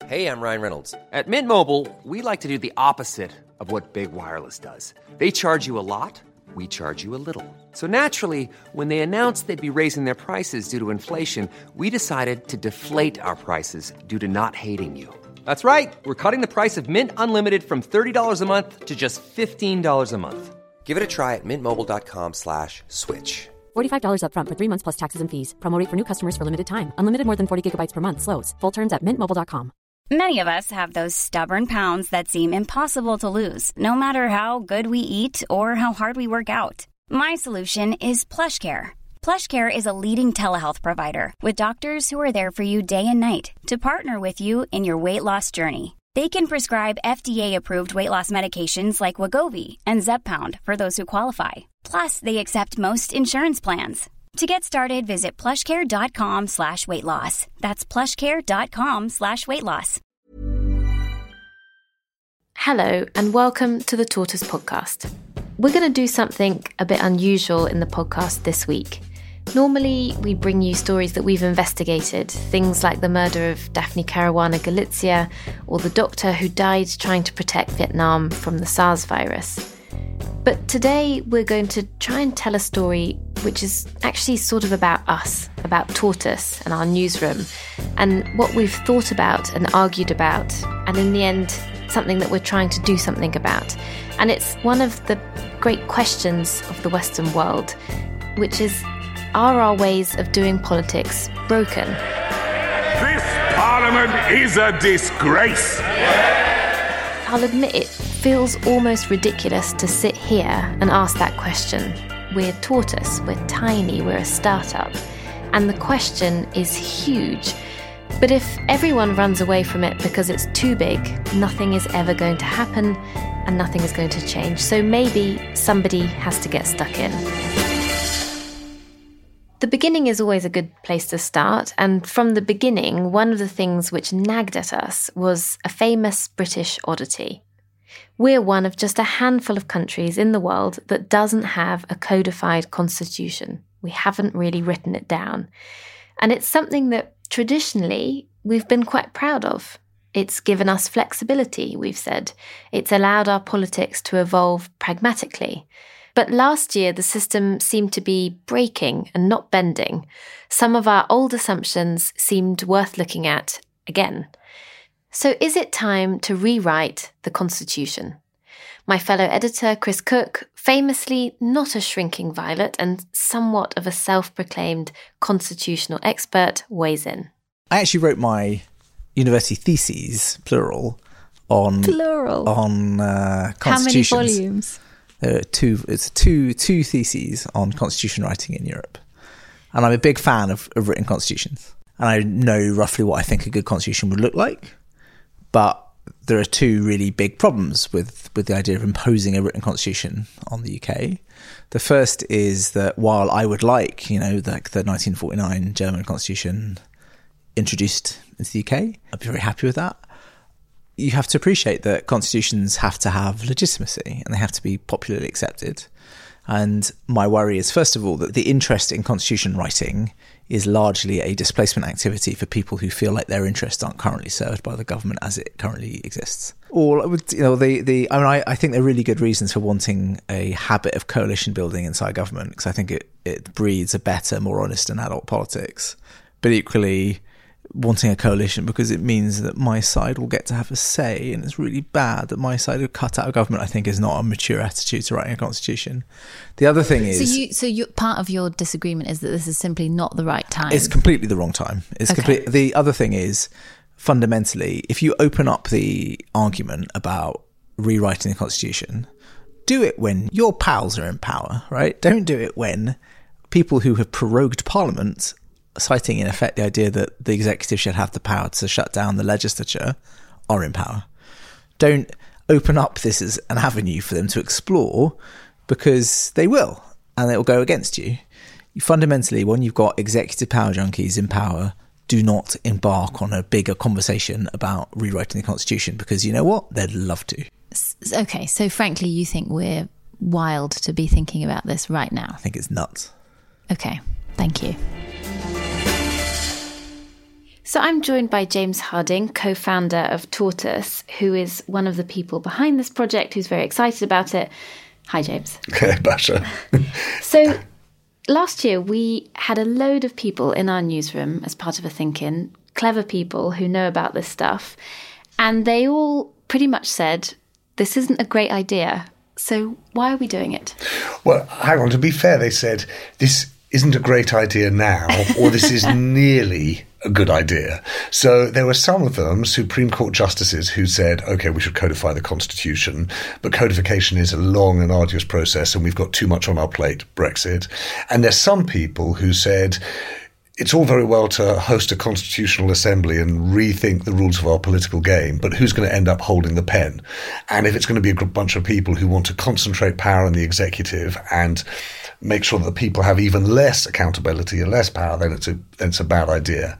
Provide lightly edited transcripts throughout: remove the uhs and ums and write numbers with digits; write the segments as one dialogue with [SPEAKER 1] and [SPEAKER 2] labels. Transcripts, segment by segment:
[SPEAKER 1] Hey, I'm Ryan Reynolds. At Mint Mobile, we like to do the opposite of what Big Wireless does. They charge you a lot, we charge you a little. So naturally, when they announced they'd be raising their prices due to inflation, we decided to deflate our prices due to not hating you. That's right. We're cutting the price of Mint Unlimited from $30 a month to just $15 a month. Give it a try at mintmobile.com/switch.
[SPEAKER 2] $45 up front for 3 months plus taxes and fees. Promo rate for new customers for limited time. Unlimited more than 40 gigabytes per month. Slows full terms at mintmobile.com.
[SPEAKER 3] Many of us have those stubborn pounds that seem impossible to lose, no matter how good we eat or how hard we work out. My solution is PlushCare. PlushCare is a leading telehealth provider with doctors who are there for you day and night to partner with you in your weight loss journey. They can prescribe FDA-approved weight loss medications like Wegovy and Zepbound for those who qualify. Plus, they accept most insurance plans. To get started, visit plushcare.com/weightloss. That's plushcare.com/weightloss.
[SPEAKER 4] Hello, and welcome to the Tortoise Podcast. We're going to do something a bit unusual in the podcast this week. Normally, we bring you stories that we've investigated, things like the murder of Daphne Caruana Galizia or the doctor who died trying to protect Vietnam from the SARS virus. But today, we're going to try and tell a story which is actually sort of about us, about Tortoise and our newsroom, and what we've thought about and argued about, and in the end, something that we're trying to do something about. And it's one of the great questions of the Western world, which is, are our ways of doing politics broken?
[SPEAKER 5] This Parliament is a disgrace.
[SPEAKER 4] I'll admit it feels almost ridiculous to sit here and ask that question. We're Tortoise, we're tiny, we're a startup, and the question is huge. But if everyone runs away from it because it's too big, nothing is ever going to happen and nothing is going to change. So maybe somebody has to get stuck in. The beginning is always a good place to start, and from the beginning, one of the things which nagged at us was a famous British oddity. We're one of just a handful of countries in the world that doesn't have a codified constitution. We haven't really written it down. And it's something that traditionally we've been quite proud of. It's given us flexibility, we've said. It's allowed our politics to evolve pragmatically. But last year, the system seemed to be breaking and not bending. Some of our old assumptions seemed worth looking at again. So is it time to rewrite the Constitution? My fellow editor, Chris Cook, famously not a shrinking violet and somewhat of a self-proclaimed constitutional expert, weighs in.
[SPEAKER 6] I actually wrote my university theses, plural, on constitutions.
[SPEAKER 7] How many volumes?
[SPEAKER 6] It's two theses on constitution writing in Europe. And I'm a big fan of written constitutions. And I know roughly what I think a good constitution would look like. But there are two really big problems with the idea of imposing a written constitution on the UK. The first is that while I would like, the 1949 German constitution introduced into the UK, I'd be very happy with that. You have to appreciate that constitutions have to have legitimacy and they have to be popularly accepted. And my worry is, first of all, that the interest in constitution writing is largely a displacement activity for people who feel like their interests aren't currently served by the government as it currently exists. Or, I think there are really good reasons for wanting a habit of coalition building inside government, because I think it breeds a better, more honest and adult politics. But equally, wanting a coalition because it means that my side will get to have a say, and it's really bad that my side will cut out of government, I think, is not a mature attitude to writing a constitution. The other thing is...
[SPEAKER 7] So part of your disagreement is that this is simply not the right time.
[SPEAKER 6] It's completely the wrong time. The other thing is, fundamentally, if you open up the argument about rewriting the constitution, do it when your pals are in power, right? Don't do it when people who have prorogued parliament, citing in effect the idea that the executive should have the power to shut down the legislature, are in power. Don't open up this as an avenue for them to explore, because they will, and it will go against you. Fundamentally, when you've got executive power junkies in power, do not embark on a bigger conversation about rewriting the constitution, because you know what? They'd love to.
[SPEAKER 7] Okay, so frankly, you think we're wild to be thinking about this right now?
[SPEAKER 6] I think it's nuts.
[SPEAKER 7] Okay, thank you.
[SPEAKER 4] So I'm joined by James Harding, co-founder of Tortoise, who is one of the people behind this project, who's very excited about it. Hi, James.
[SPEAKER 8] Hey, Basha.
[SPEAKER 4] So last year we had a load of people in our newsroom as part of a think-in, clever people who know about this stuff, and they all pretty much said, this isn't a great idea. So why are we doing it?
[SPEAKER 8] Well, hang on, to be fair, they said, this isn't a great idea now, or this is nearly a good idea. So there were some of them, Supreme Court justices, who said, OK, we should codify the Constitution, but codification is a long and arduous process and we've got too much on our plate, Brexit. And there's some people who said, it's all very well to host a constitutional assembly and rethink the rules of our political game, but who's going to end up holding the pen? And if it's going to be a bunch of people who want to concentrate power in the executive and make sure that the people have even less accountability and less power, then it's a bad idea.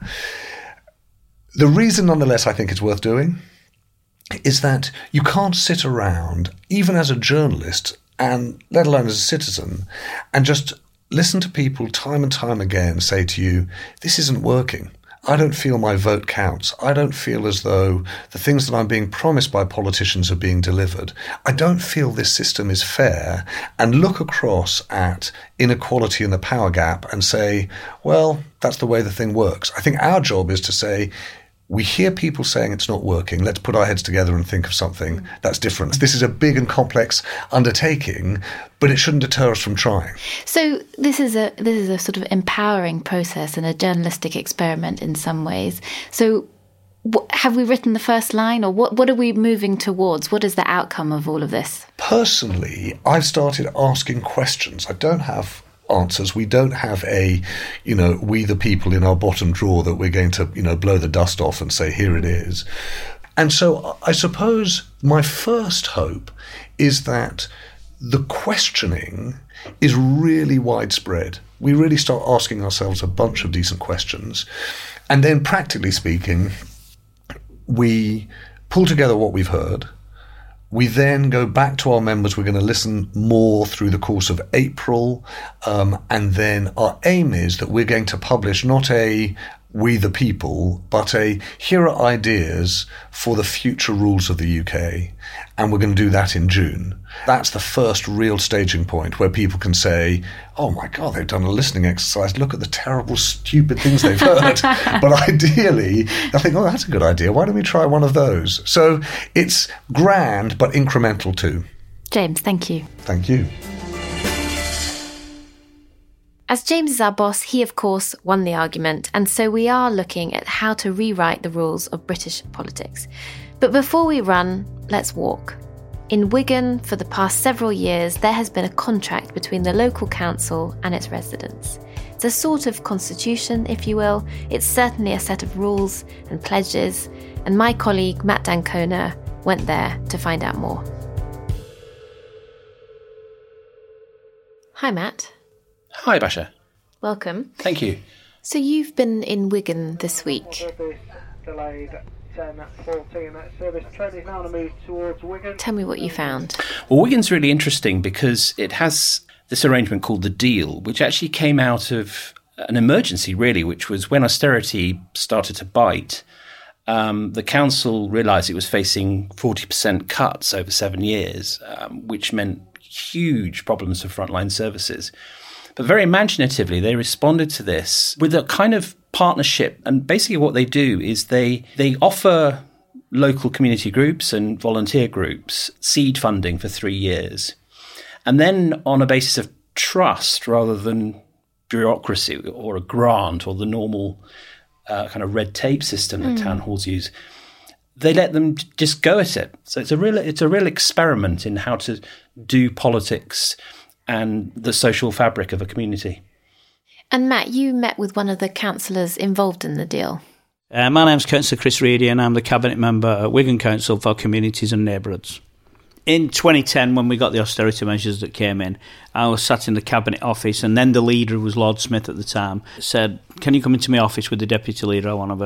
[SPEAKER 8] The reason, nonetheless, I think it's worth doing is that you can't sit around, even as a journalist, and let alone as a citizen, and just listen to people time and time again say to you, this isn't working. I don't feel my vote counts. I don't feel as though the things that I'm being promised by politicians are being delivered. I don't feel this system is fair, and look across at inequality in the power gap and say, well, that's the way the thing works. I think our job is to say, we hear people saying it's not working. Let's put our heads together and think of something that's different. This is a big and complex undertaking, but it shouldn't deter us from trying. So
[SPEAKER 4] this is a sort of empowering process and a journalistic experiment in some ways. So have we written the first line, or what are we moving towards? What is the outcome of all of this? Personally, I've started asking questions. I don't have answers. We don't have a, we the people in our bottom drawer that we're going to, blow the dust off and say, here it is. And so I suppose my first hope is that the questioning is really widespread. We really start asking ourselves a bunch of decent questions. And then practically speaking, we pull together what we've heard. We then go back to our members. We're going to listen more through the course of April. And then our aim is that we're going to publish not a we the people, but a here are ideas for the future rules of the UK. And we're going to do that in June. That's the first real staging point where people can say, oh my God, they've done a listening exercise. Look at the terrible, stupid things they've heard. But ideally, I think, oh, that's a good idea. Why don't we try one of those? So it's grand, but incremental too. James, thank you. Thank you. As James is our boss, he of course won the argument, and so we are looking at how to rewrite the rules of British politics. But before we run, let's walk. In Wigan, for the past several years, there has been a contract between the local council and its residents. It's a sort of constitution, if you will. It's certainly a set of rules and pledges, and my colleague Matt D'Ancona went there to find out more. Hi, Matt.
[SPEAKER 9] Hi, Basha.
[SPEAKER 4] Welcome.
[SPEAKER 9] Thank you.
[SPEAKER 4] So you've been in Wigan this week. Tell me what you found.
[SPEAKER 9] Well, Wigan's really interesting because it has this arrangement called the Deal, which actually came out of an emergency, really, which was when austerity started to bite. The council realised it was facing 40% cuts over 7 years, which meant huge problems for frontline services. But very imaginatively, they responded to this with a kind of partnership. And basically what they do is they offer local community groups and volunteer groups seed funding for 3 years. And then on a basis of trust rather than bureaucracy or a grant or the normal kind of red tape system that town halls use, they let them just go at it. So it's a real experiment in how to do politics and the social fabric of a community.
[SPEAKER 4] And Matt, you met with one of the councillors involved in the deal.
[SPEAKER 10] My name's Councillor Chris Reedy and I'm the Cabinet Member at Wigan Council for Communities and Neighbourhoods. In 2010, when we got the austerity measures that came in, I was sat in the Cabinet office, and then the leader, who was Lord Smith at the time, said, can you come into my office with the Deputy Leader? I want to have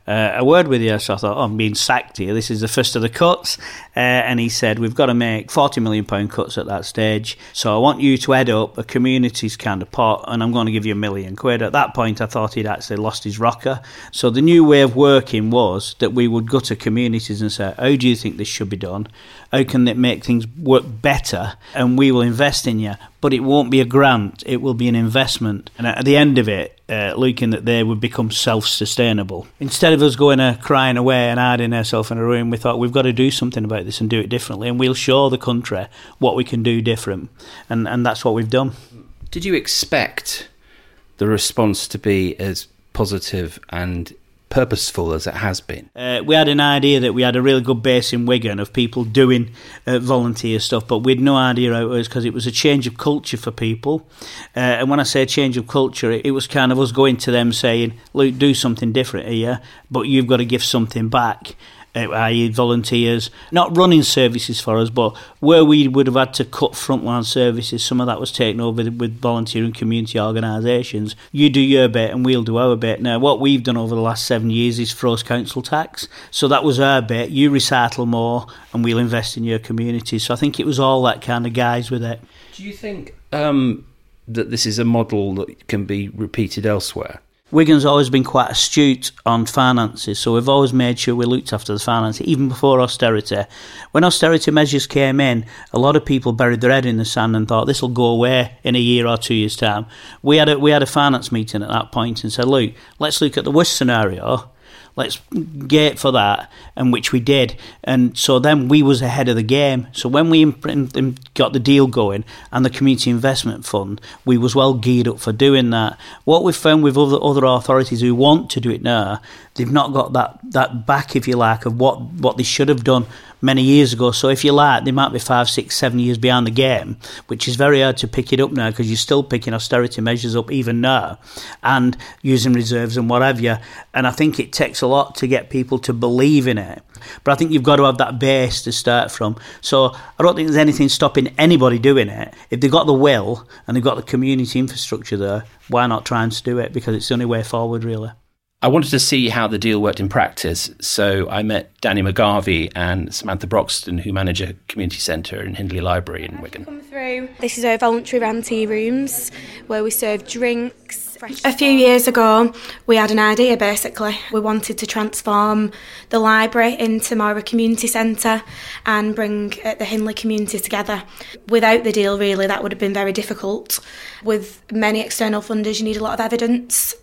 [SPEAKER 10] a word with you. So I thought, I'm being sacked here. This is the first of the cuts. And he said, we've got to make £40 million cuts at that stage. So I want you to head up a communities kind of pot, and I'm going to give you £1 million. At that point, I thought he'd actually lost his rocker. So the new way of working was that we would go to communities and say, how do you think this should be done? How can it make things work better? And we will invest in you. But it won't be a grant, it will be an investment. And at the end of it, looking that they would become self-sustainable. Instead of us going crying away and hiding ourselves in a room, we thought we've got to do something about this and do it differently. And we'll show the country what we can do different. And that's what we've done.
[SPEAKER 9] Did you expect the response to be as positive and purposeful as it has been?
[SPEAKER 10] We had an idea that we had a really good base in Wigan of people doing volunteer stuff, but we had no idea how it was, because it was a change of culture for people. And when I say change of culture, it was kind of us going to them saying, look, do something different here, but you've got to give something back. I.e. volunteers, not running services for us, but where we would have had to cut frontline services, some of that was taken over with volunteer and community organisations. You do your bit and we'll do our bit. Now, what we've done over the last 7 years is froze council tax. So that was our bit. You recycle more and we'll invest in your community. So I think it was all that kind of guys with it.
[SPEAKER 9] Do you think that this is a model that can be repeated elsewhere?
[SPEAKER 10] Wigan's always been quite astute on finances, so we've always made sure we looked after the finances, even before austerity. When austerity measures came in, a lot of people buried their head in the sand and thought this will go away in a year or 2 years' time. We had a finance meeting at that point and said, look, let's look at the worst scenario. Let's gate for that, and which we did. And so then we was ahead of the game. So when we got the deal going and the Community Investment Fund, we was well geared up for doing that. What we've found with other authorities who want to do it now, they've not got that back, if you like, of what they should have done many years ago. So if you like, they might be 5, 6, 7 years behind the game, which is very hard to pick it up now, because you're still picking austerity measures up even now and using reserves and what have you. And I think it takes a lot to get people to believe in it. But I think you've got to have that base to start from. So I don't think there's anything stopping anybody doing it. If they've got the will and they've got the community infrastructure there, why not try and do it? Because it's the only way forward, really.
[SPEAKER 9] I wanted to see how the deal worked in practice, so I met Danny McGarvey and Samantha Broxton, who manage a community centre in Hindley Library in Wigan.
[SPEAKER 11] Come through. This is our voluntary ran tea rooms, where we serve drinks. A few years ago, we had an idea, basically. We wanted to transform the library into more of a community centre and bring the Hindley community together. Without the deal, really, that would have been very difficult. With many external funders, you need a lot of evidence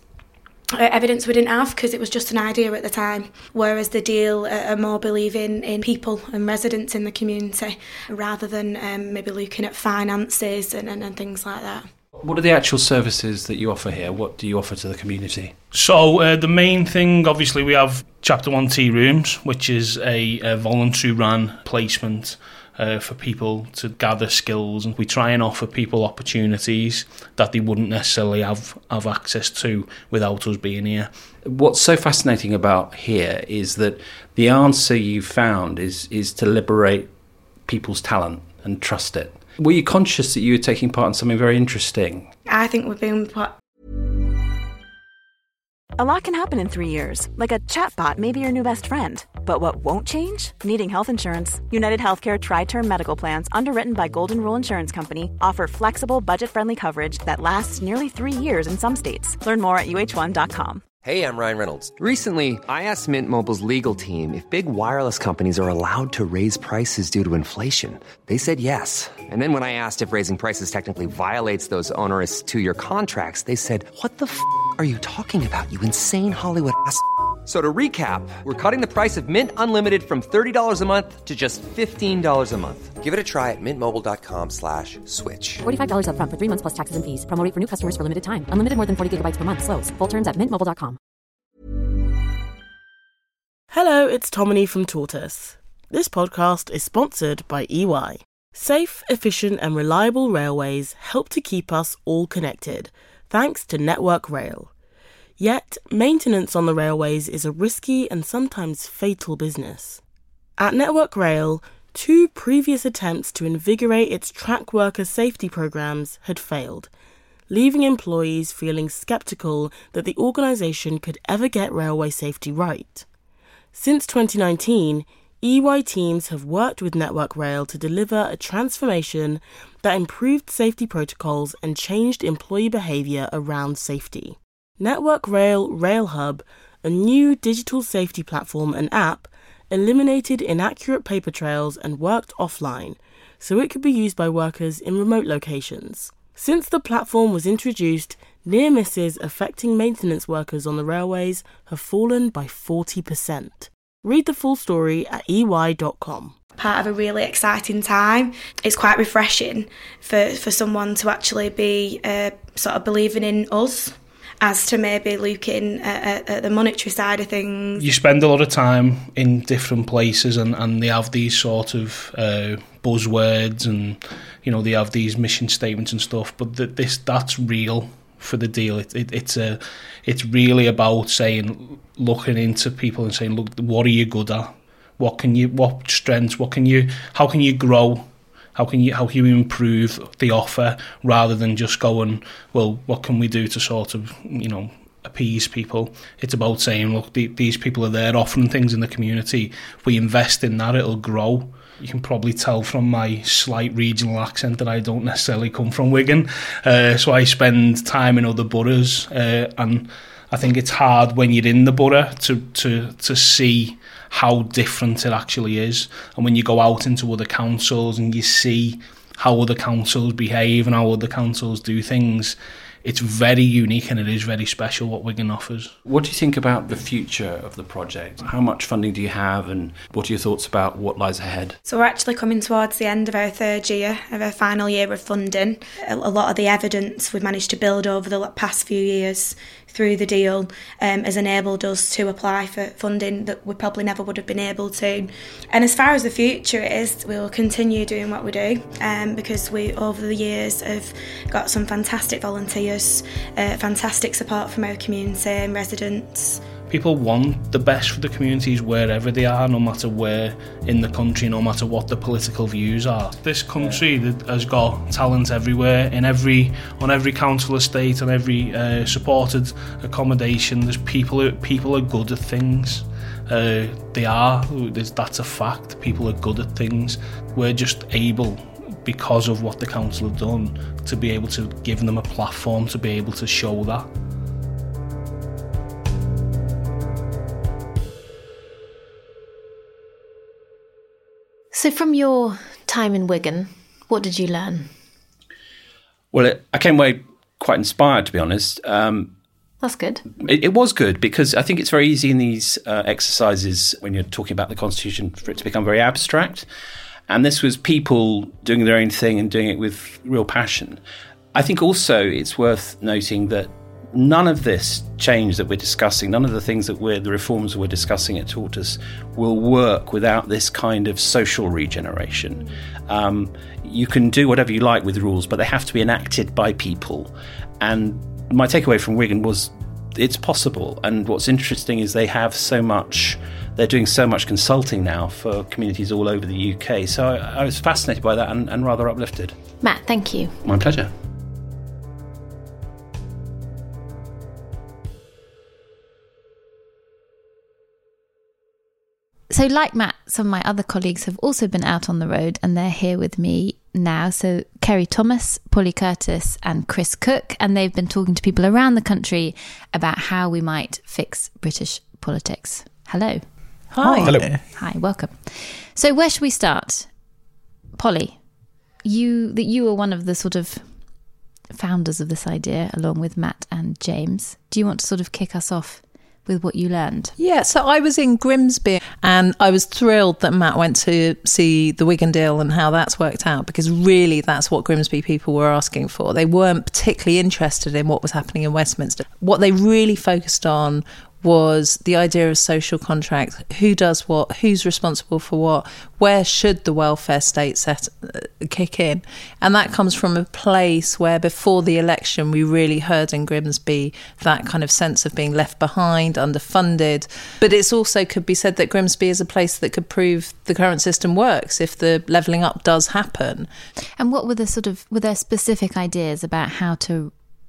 [SPEAKER 11] we didn't have, because it was just an idea at the time, whereas the deal are more believing in people and residents in the community rather than maybe looking at finances and things like that.
[SPEAKER 9] What are the actual services that you offer here? What do you offer to the community?
[SPEAKER 12] So the main thing, obviously, we have Chapter 1 tea rooms, which is a voluntary run placement for people to gather skills, and we try and offer people opportunities that they wouldn't necessarily have access to without us being here.
[SPEAKER 9] What's so fascinating about here is that the answer you found is to liberate people's talent and trust it. Were you conscious that you were taking part in something very interesting?
[SPEAKER 11] I think we've been
[SPEAKER 13] A lot can happen in 3 years, like a chatbot may be your new best friend. But what won't change? Needing health insurance. United Healthcare Tri-Term Medical Plans, underwritten by Golden Rule Insurance Company, offer flexible, budget-friendly coverage that lasts nearly 3 years in some states. Learn more at uh1.com.
[SPEAKER 1] Hey, I'm Ryan Reynolds. Recently, I asked Mint Mobile's legal team if big wireless companies are allowed to raise prices due to inflation. They said yes. And then when I asked if raising prices technically violates those onerous 2-year contracts, they said, "What the f*** are you talking about, you insane Hollywood ass?" So to recap, we're cutting the price of Mint Unlimited from $30 a month to just $15 a month. Give it a try at mintmobile.com/switch.
[SPEAKER 2] $45 up front for 3 months plus taxes and fees. Promo rate for new customers for limited time. Unlimited more than 40 gigabytes per month. Slows full terms at mintmobile.com.
[SPEAKER 14] Hello, it's Tomini from Tortoise. This podcast is sponsored by EY. Safe, efficient and reliable railways help to keep us all connected, thanks to Network Rail. Yet, maintenance on the railways is a risky and sometimes fatal business. At Network Rail, 2 previous attempts to invigorate its track worker safety programs had failed. leaving employees feeling sceptical that the organisation could ever get railway safety right. Since 2019, EY teams have worked with Network Rail to deliver a transformation that improved safety protocols and changed employee behaviour around safety. Network Rail RailHub, a new digital safety platform and app, eliminated inaccurate paper trails and worked offline, so it could be used by workers in remote locations. Since the platform was introduced, near misses affecting maintenance workers on the railways have fallen by 40%. Read the full story at ey.com.
[SPEAKER 11] Part of a really exciting time. It's quite refreshing for someone to actually be sort of believing in us, as to maybe looking at the monetary side of things. You
[SPEAKER 12] spend a lot of time in different places and they have these sort of buzzwords and, you know, they have these mission statements and stuff, but that's real for the deal. It's really about saying, looking into people and saying, look, what are you good at? What strengths, how can you grow? How can you improve the offer, rather than just going, well, what can we do to sort of, you know, appease people? It's about saying, look, these people are there offering things in the community. If we invest in that, it'll grow. You can probably tell from my slight regional accent that I don't necessarily come from Wigan. So I spend time in other boroughs, and I think it's hard when you're in the borough to see how different it actually is. And when you go out into other councils and you see how other councils behave and how other councils do things, it's very unique and it is very special what Wigan offers.
[SPEAKER 9] What do you think about the future of the project? How much funding do you have, and what are your thoughts about what lies ahead?
[SPEAKER 11] So we're actually coming towards the end of our third year, of our final year of funding. A lot of the evidence we've managed to build over the past few years through the deal has enabled us to apply for funding that we probably never would have been able to. And as far as the future is, we will continue doing what we do, because we, over the years, have got some fantastic volunteers, fantastic support from our community and residents.
[SPEAKER 12] People want the best for the communities wherever they are, no matter where in the country, no matter what the political views are. This country has got talent everywhere, on every council estate, on every supported accommodation. There's people are good at things. They are. That's a fact. People are good at things. We're just able, because of what the council have done, to be able to give them a platform to be able to show that.
[SPEAKER 4] So from your time in Wigan, what did you learn?
[SPEAKER 9] Well, I came away quite inspired, to be honest.
[SPEAKER 4] That's good.
[SPEAKER 9] It was good, because I think it's very easy in these exercises, when you're talking about the Constitution, for it to become very abstract. And this was people doing their own thing and doing it with real passion. I think also it's worth noting that none of this change that we're discussing, none of the things that the reforms we're discussing at Tortoise will work without this kind of social regeneration. You can do whatever you like with rules, but they have to be enacted by people. And my takeaway from Wigan was it's possible. And what's interesting is they're doing so much consulting now for communities all over the UK. So I was fascinated by that and rather uplifted.
[SPEAKER 4] Matt, thank you.
[SPEAKER 9] My pleasure.
[SPEAKER 7] So like Matt, some of my other colleagues have also been out on the road, and they're here with me now. So Kerry Thomas, Polly Curtis and Chris Cook, and they've been talking to people around the country about how we might fix British politics. Hello.
[SPEAKER 6] Hi. Hello.
[SPEAKER 7] Hi, welcome. So where should we start? Polly, you were one of the sort of founders of this idea, along with Matt and James. Do you want to sort of kick us off with what you learned?
[SPEAKER 15] Yeah, so I was in Grimsby and I was thrilled that Matt went to see the Wigan deal and how that's worked out, because really that's what Grimsby people were asking for. They weren't particularly interested in what was happening in Westminster. What they really focused on was the idea of social contract. Who does what? Who's responsible for what? Where should the welfare state kick in? And that comes from a place where before the election we really heard in Grimsby that kind of sense of being left behind, underfunded. But it's also could be said that Grimsby is a place that could prove the current system works if the levelling up does happen.
[SPEAKER 7] And what were were there specific ideas about how to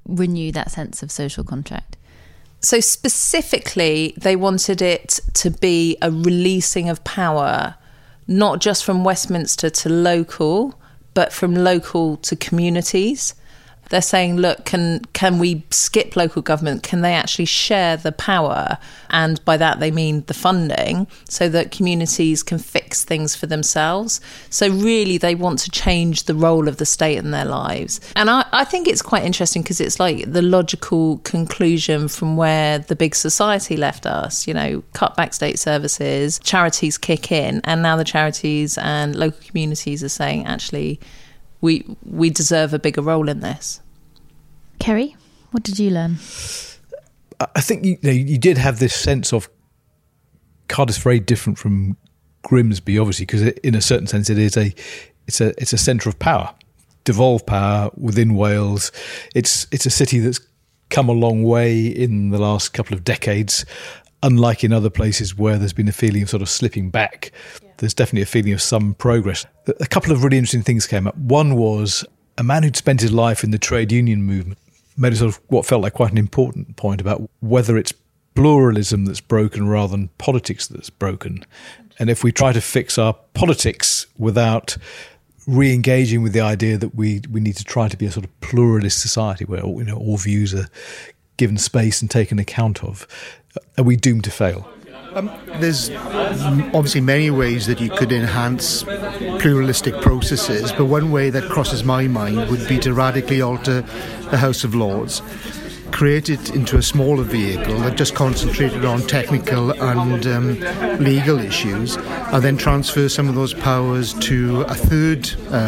[SPEAKER 7] renew that sense of social contract?
[SPEAKER 15] So specifically, they wanted it to be a releasing of power, not just from Westminster to local, but from local to communities. They're saying, look, can we skip local government? Can they actually share the power? And by that, they mean the funding, so that communities can fix things for themselves. So really, they want to change the role of the state in their lives. And I think it's quite interesting because it's like the logical conclusion from where the big society left us, you know, cut back state services, charities kick in, and now the charities and local communities are saying, actually, we deserve a bigger role in this.
[SPEAKER 7] Kerry, what did you learn?
[SPEAKER 16] I think you did have this sense of Cardiff's very different from Grimsby, obviously, because in a certain sense it's a centre of power, devolved power within Wales. It's a city that's come a long way in the last couple of decades, unlike in other places where there's been a feeling of sort of slipping back. There's definitely a feeling of some progress. A couple of really interesting things came up. One was a man who'd spent his life in the trade union movement made a sort of what felt like quite an important point about whether it's pluralism that's broken rather than politics that's broken. And if we try to fix our politics without re-engaging with the idea that we need to try to be a sort of pluralist society where all views are given space and taken account of, are we doomed to fail?
[SPEAKER 17] There's obviously many ways that you could enhance pluralistic processes, but one way that crosses my mind would be to radically alter the House of Lords, create it into a smaller vehicle that just concentrated on technical and legal issues, and then transfer some of those powers to a third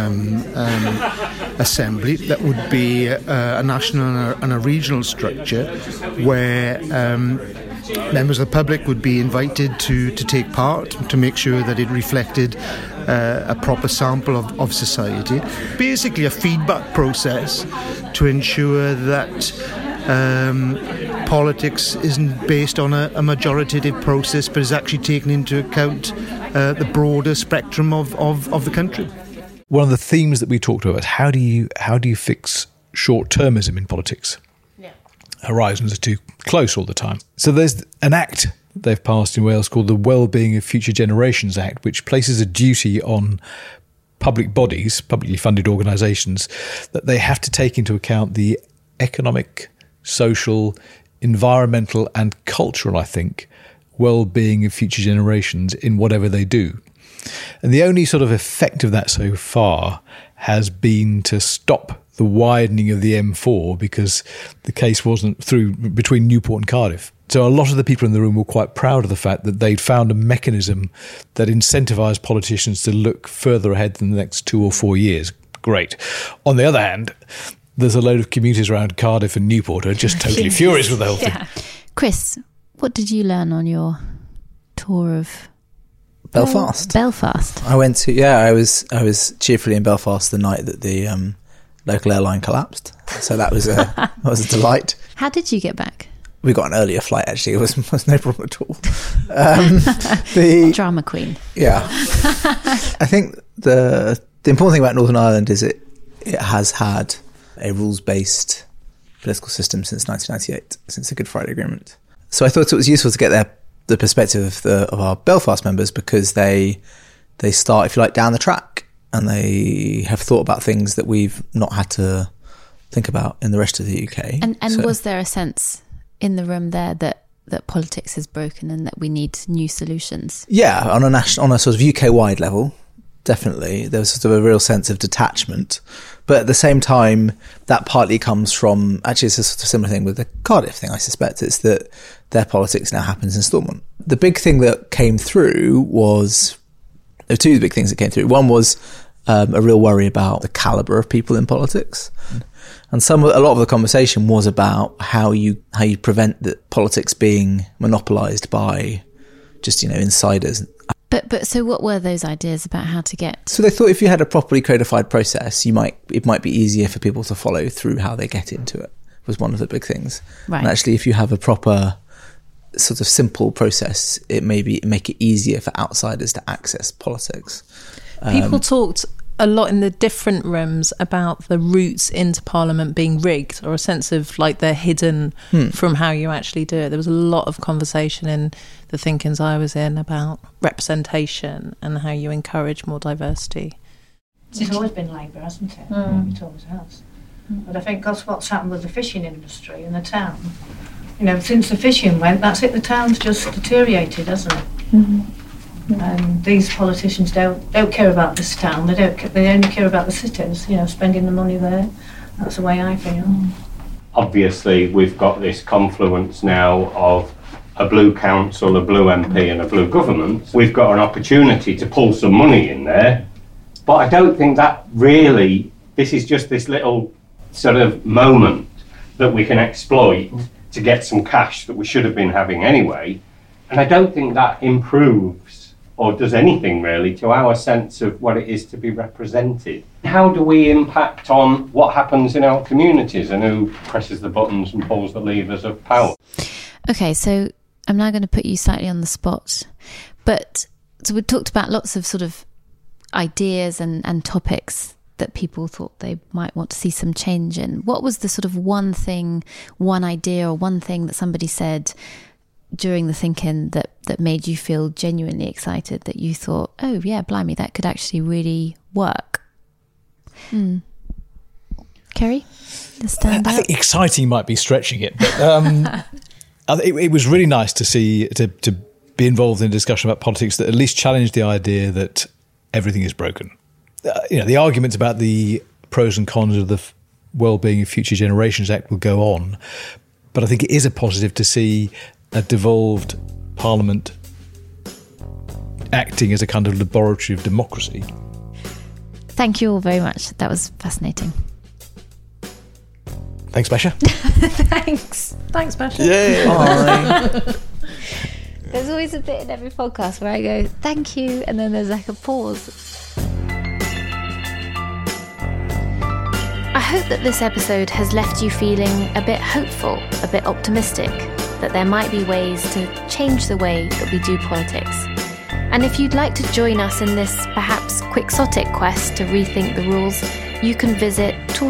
[SPEAKER 17] assembly that would be a national and a regional structure where members of the public would be invited to take part, to make sure that it reflected a proper sample of society. Basically a feedback process to ensure that politics isn't based on a majoritative process, but is actually taken into account the broader spectrum of the country.
[SPEAKER 16] One of the themes that we talked about, how do you fix short-termism in politics? Horizons are too close all the time. So there's an act they've passed in Wales called the Wellbeing of Future Generations Act, which places a duty on public bodies, publicly funded organisations, that they have to take into account the economic, social, environmental and cultural, I think, well-being of future generations in whatever they do. And the only sort of effect of that so far has been to stop the widening of the M4 because the case wasn't through between Newport and Cardiff. So a lot of the people in the room were quite proud of the fact that they'd found a mechanism that incentivised politicians to look further ahead than the next 2 or 4 years. Great. On the other hand, there's a load of commuters around Cardiff and Newport who are just totally furious with the whole thing.
[SPEAKER 7] Chris, what did you learn on your tour of
[SPEAKER 6] Belfast?
[SPEAKER 7] I
[SPEAKER 6] went to I was cheerfully in Belfast the night that the local airline collapsed. So that was a delight.
[SPEAKER 7] How did you get back?
[SPEAKER 6] We got an earlier flight, actually. It was no problem at all.
[SPEAKER 7] Drama queen.
[SPEAKER 6] Yeah. I think the important thing about Northern Ireland is it has had a rules-based political system since 1998, since the Good Friday Agreement. So I thought it was useful to get the perspective of our Belfast members, because they start, if you like, down the track, and they have thought about things that we've not had to think about in the rest of the UK.
[SPEAKER 7] And was there a sense in the room there that politics is broken and that we need new solutions?
[SPEAKER 6] Yeah, on a sort of UK-wide level, definitely. There was sort of a real sense of detachment. But at the same time, that partly comes from, actually it's a sort of similar thing with the Cardiff thing, I suspect. It's that their politics now happens in Stormont. The big thing that came through was, there were two big things that came through. One was a real worry about the calibre of people in politics. And a lot of the conversation was about how you prevent the politics being monopolised by just, insiders.
[SPEAKER 7] But so what were those ideas about how to get?
[SPEAKER 6] So they thought if you had a properly codified process, it might be easier for people to follow through how they get into it, was one of the big things.
[SPEAKER 7] Right.
[SPEAKER 6] And actually, if you have a proper sort of simple process, it make it easier for outsiders to access politics.
[SPEAKER 15] People talked a lot in the different rooms about the routes into Parliament being rigged, or a sense of like they're hidden from how you actually do it. There was a lot of conversation in the thinkings I was in about representation and how you encourage more diversity.
[SPEAKER 18] It's always been Labour, hasn't it? It always has. But I think that's what's happened with the fishing industry in the town. You know, since the fishing went, that's it, the town's just deteriorated, hasn't it? And these politicians don't care about this town. They only care about the cities, you know, spending the money there. That's the way I feel.
[SPEAKER 19] Obviously, we've got this confluence now of a blue council, a blue MP and a blue government. We've got an opportunity to pull some money in there, but I don't think that really, this is just this little sort of moment that we can exploit to get some cash that we should have been having anyway. And I don't think that improves or does anything really to our sense of what it is to be represented. How do we impact on what happens in our communities and who presses the buttons and pulls the levers of power?
[SPEAKER 7] Okay, so I'm now going to put you slightly on the spot. But so we talked about lots of sort of ideas and topics that people thought they might want to see some change in. What was the sort of one thing, one idea or one thing that somebody said during the thinking that made you feel genuinely excited, that you thought, oh yeah, blimey, that could actually really work? Kerry, the stand
[SPEAKER 16] I think exciting might be stretching it, but it was really nice to see, to be involved in a discussion about politics that at least challenged the idea that everything is broken. The arguments about the pros and cons of the Wellbeing of Future Generations Act will go on, but I think it is a positive to see a devolved Parliament acting as a kind of laboratory of democracy.
[SPEAKER 7] Thank you all very much. That was fascinating.
[SPEAKER 16] Thanks, Basha.
[SPEAKER 15] Thanks, Basha.
[SPEAKER 16] Yeah.
[SPEAKER 7] There's always a bit in every podcast where I go, thank you, and then there's like a pause.
[SPEAKER 4] I hope that this episode has left you feeling a bit hopeful, a bit optimistic, that there might be ways to change the way that we do politics. And if you'd like to join us in this perhaps quixotic quest to rethink the rules, you can visit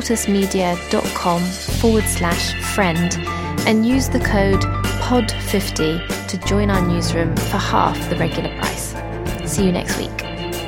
[SPEAKER 4] tortoisemedia.com/friend and use the code POD50 to join our newsroom for half the regular price. See you next week.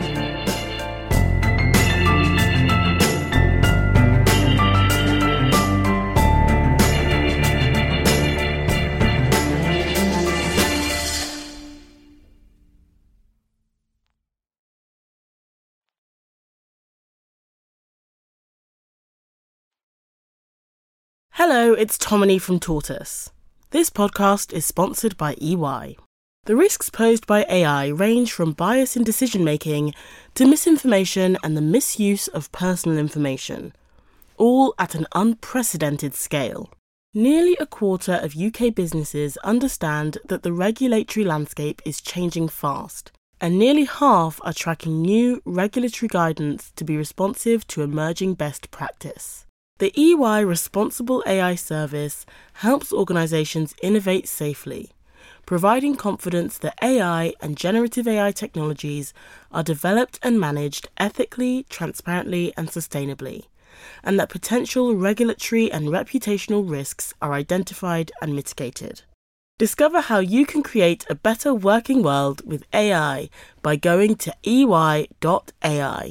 [SPEAKER 14] Hello, it's Tomini from Tortoise. This podcast is sponsored by EY. The risks posed by AI range from bias in decision-making to misinformation and the misuse of personal information, all at an unprecedented scale. Nearly a quarter of UK businesses understand that the regulatory landscape is changing fast, and nearly half are tracking new regulatory guidance to be responsive to emerging best practice. The EY Responsible AI Service helps organisations innovate safely, providing confidence that AI and generative AI technologies are developed and managed ethically, transparently and sustainably, and that potential regulatory and reputational risks are identified and mitigated. Discover how you can create a better working world with AI by going to ey.ai.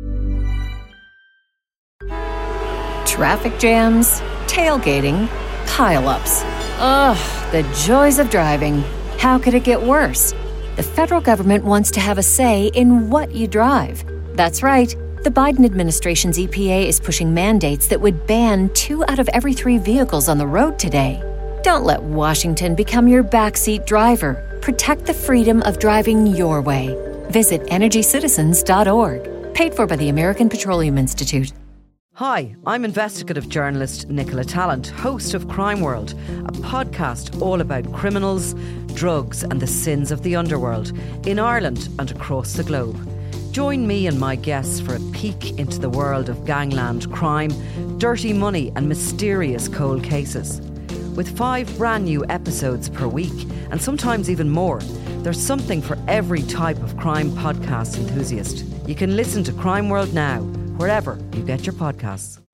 [SPEAKER 20] Traffic jams, tailgating, pile-ups. Ugh, the joys of driving. How could it get worse? The federal government wants to have a say in what you drive. That's right. The Biden administration's EPA is pushing mandates that would ban 2 out of every 3 vehicles on the road today. Don't let Washington become your backseat driver. Protect the freedom of driving your way. Visit EnergyCitizens.org. Paid for by the American Petroleum Institute.
[SPEAKER 21] Hi, I'm investigative journalist Nicola Tallant, host of Crime World, a podcast all about criminals, drugs and the sins of the underworld in Ireland and across the globe. Join me and my guests for a peek into the world of gangland crime, dirty money and mysterious cold cases. With 5 brand new episodes per week, and sometimes even more, There's something for every type of crime podcast enthusiast. You can listen to Crime World now, wherever you get your podcasts.